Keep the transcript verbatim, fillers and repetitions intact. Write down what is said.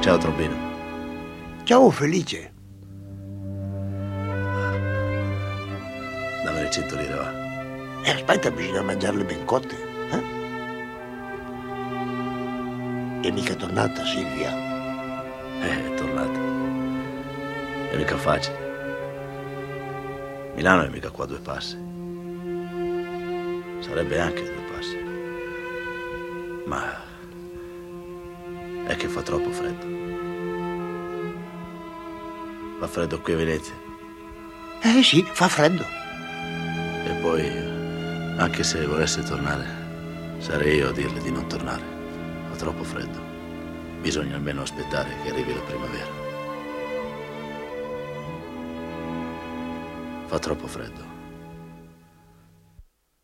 Ciao Trombino. Ciao Felice. Dammi le cento lire, va. E aspetta, bisogna mangiarle ben cotte. Eh? È mica tornata Silvia? Eh, è tornata. È mica facile. Milano è mica qua a due passi. Sarebbe anche a due passi. Ma è che fa troppo freddo. Fa freddo qui a Venezia. Eh sì, fa freddo. E poi, anche se volesse tornare, sarei io a dirle di non tornare. Fa troppo freddo. Bisogna almeno aspettare che arrivi la primavera. Fa troppo freddo.